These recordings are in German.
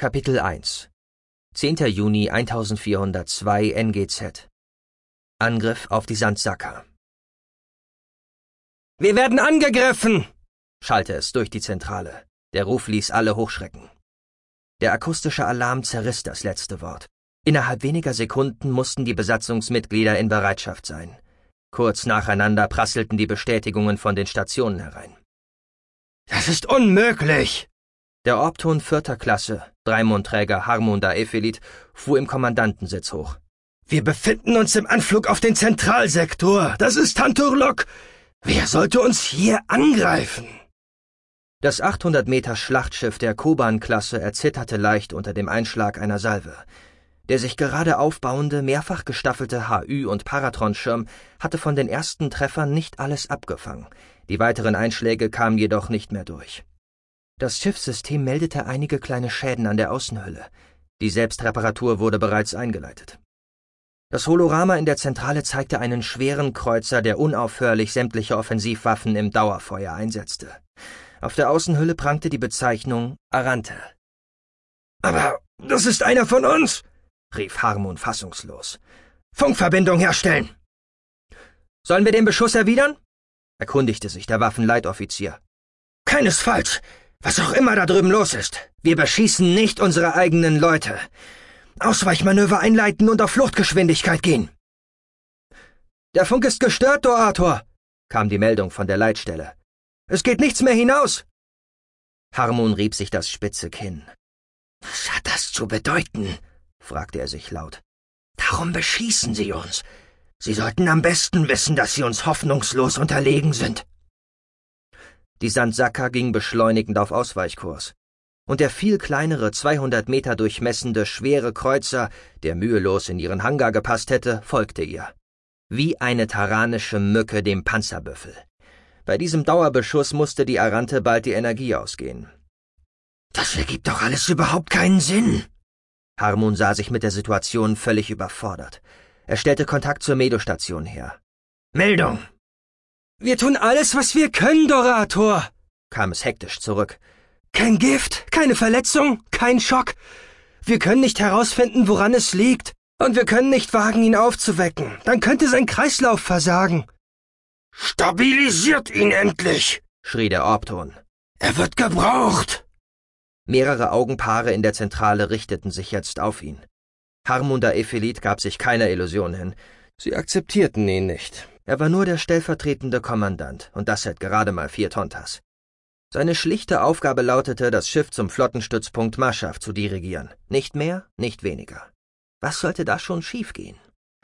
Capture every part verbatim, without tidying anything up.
Kapitel eins zehnter Juni eintausendvierhundertzwei N G Z Angriff auf die Sandsacker. »Wir werden angegriffen!« schallte es durch die Zentrale. Der Ruf ließ alle hochschrecken. Der akustische Alarm zerriss das letzte Wort. Innerhalb weniger Sekunden mussten die Besatzungsmitglieder in Bereitschaft sein. Kurz nacheinander prasselten die Bestätigungen von den Stationen herein. »Das ist unmöglich!« Der Orbton vierter Klasse, Dreimondträger Harmon Daefelit, fuhr im Kommandantensitz hoch. »Wir befinden uns im Anflug auf den Zentralsektor. Das ist Tanturlok. Wer sollte uns hier angreifen?« Das achthundert Meter Schlachtschiff der Koban-Klasse erzitterte leicht unter dem Einschlag einer Salve. Der sich gerade aufbauende, mehrfach gestaffelte H Ü- und Paratron-Schirm hatte von den ersten Treffern nicht alles abgefangen. Die weiteren Einschläge kamen jedoch nicht mehr durch. Das Schiffssystem meldete einige kleine Schäden an der Außenhülle. Die Selbstreparatur wurde bereits eingeleitet. Das Holorama in der Zentrale zeigte einen schweren Kreuzer, der unaufhörlich sämtliche Offensivwaffen im Dauerfeuer einsetzte. Auf der Außenhülle prangte die Bezeichnung Arante. »Aber das ist einer von uns«, rief Harmon fassungslos. »Funkverbindung herstellen!« »Sollen wir den Beschuss erwidern?« erkundigte sich der Waffenleitoffizier. »Keinesfalls! Was auch immer da drüben los ist, wir beschießen nicht unsere eigenen Leute. Ausweichmanöver einleiten und auf Fluchtgeschwindigkeit gehen.« »Der Funk ist gestört, Doator«, kam die Meldung von der Leitstelle. »Es geht nichts mehr hinaus!« Harmon rieb sich das spitze Kinn. »Was hat das zu bedeuten?« fragte er sich laut. »Darum beschießen Sie uns. Sie sollten am besten wissen, dass Sie uns hoffnungslos unterlegen sind.« Die Sandsacker ging beschleunigend auf Ausweichkurs. Und der viel kleinere, zweihundert Meter durchmessende, schwere Kreuzer, der mühelos in ihren Hangar gepasst hätte, folgte ihr. Wie eine taranische Mücke dem Panzerbüffel. Bei diesem Dauerbeschuss musste die Arante bald die Energie ausgehen. »Das ergibt doch alles überhaupt keinen Sinn!« Harmon sah sich mit der Situation völlig überfordert. Er stellte Kontakt zur Medostation her. »Meldung!« »Wir tun alles, was wir können, Dorator«, kam es hektisch zurück. »Kein Gift, keine Verletzung, kein Schock. Wir können nicht herausfinden, woran es liegt. Und wir können nicht wagen, ihn aufzuwecken. Dann könnte sein Kreislauf versagen.« »Stabilisiert ihn endlich«, schrie der Orbton. »Er wird gebraucht.« Mehrere Augenpaare in der Zentrale richteten sich jetzt auf ihn. Harmon Daefelit gab sich keiner Illusion hin. Sie akzeptierten ihn nicht. Er war nur der stellvertretende Kommandant, und das seit gerade mal vier Tontas. Seine schlichte Aufgabe lautete, das Schiff zum Flottenstützpunkt Maschaf zu dirigieren. Nicht mehr, nicht weniger. Was sollte da schon schiefgehen?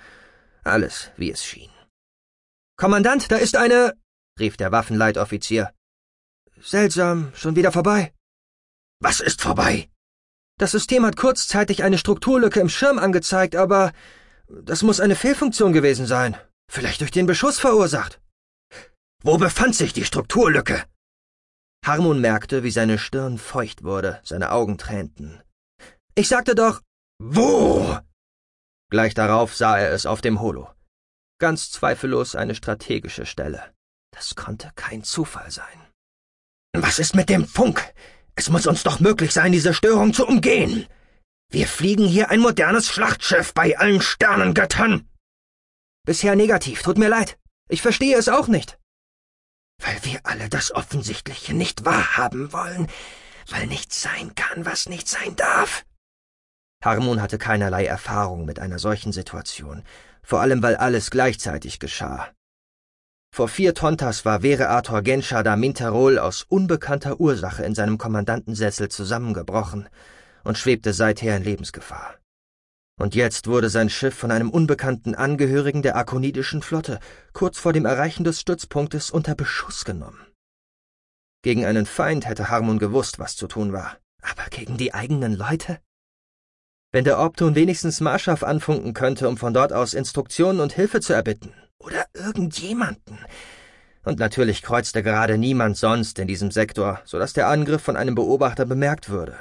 Alles, wie es schien. »Kommandant, da ist eine«, rief der Waffenleitoffizier. »Seltsam, schon wieder vorbei.« »Was ist vorbei?« »Das System hat kurzzeitig eine Strukturlücke im Schirm angezeigt, aber das muss eine Fehlfunktion gewesen sein. Vielleicht durch den Beschuss verursacht.« »Wo befand sich die Strukturlücke?« Harmon merkte, wie seine Stirn feucht wurde, seine Augen tränten. »Ich sagte doch...« »Wo?« Gleich darauf sah er es auf dem Holo. Ganz zweifellos eine strategische Stelle. Das konnte kein Zufall sein. »Was ist mit dem Funk? Es muss uns doch möglich sein, diese Störung zu umgehen. Wir fliegen hier ein modernes Schlachtschiff bei allen Sternengöttern.« »Bisher negativ, tut mir leid. Ich verstehe es auch nicht.« »Weil wir alle das Offensichtliche nicht wahrhaben wollen, weil nichts sein kann, was nicht sein darf.« Harmon hatte keinerlei Erfahrung mit einer solchen Situation, vor allem weil alles gleichzeitig geschah. Vor vier Tontas war Vereator Genshada Minterol aus unbekannter Ursache in seinem Kommandantensessel zusammengebrochen und schwebte seither in Lebensgefahr. Und jetzt wurde sein Schiff von einem unbekannten Angehörigen der arkonidischen Flotte kurz vor dem Erreichen des Stützpunktes unter Beschuss genommen. Gegen einen Feind hätte Harmon gewusst, was zu tun war, aber gegen die eigenen Leute? Wenn der Orbton wenigstens Maschaf anfunken könnte, um von dort aus Instruktionen und Hilfe zu erbitten. Oder irgendjemanden. Und natürlich kreuzte gerade niemand sonst in diesem Sektor, sodass der Angriff von einem Beobachter bemerkt würde.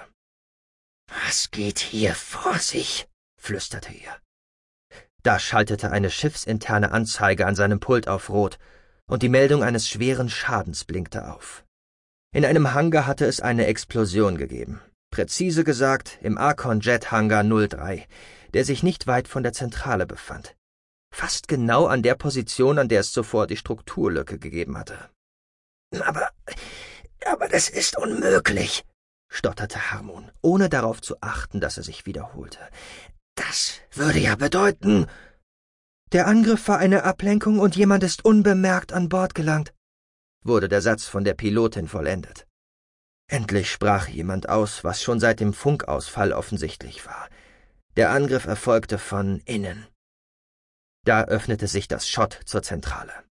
»Was geht hier vor sich?« flüsterte er. Da schaltete eine schiffsinterne Anzeige an seinem Pult auf Rot, und die Meldung eines schweren Schadens blinkte auf. In einem Hangar hatte es eine Explosion gegeben. Präzise gesagt im Archon Jet Hangar null drei, der sich nicht weit von der Zentrale befand. Fast genau an der Position, an der es zuvor die Strukturlücke gegeben hatte. Aber, aber das ist unmöglich, stotterte Harmon, ohne darauf zu achten, dass er sich wiederholte. Das würde ja bedeuten... Der Angriff war eine Ablenkung und jemand ist unbemerkt an Bord gelangt, wurde der Satz von der Pilotin vollendet. Endlich sprach jemand aus, was schon seit dem Funkausfall offensichtlich war. Der Angriff erfolgte von innen. Da öffnete sich das Schott zur Zentrale.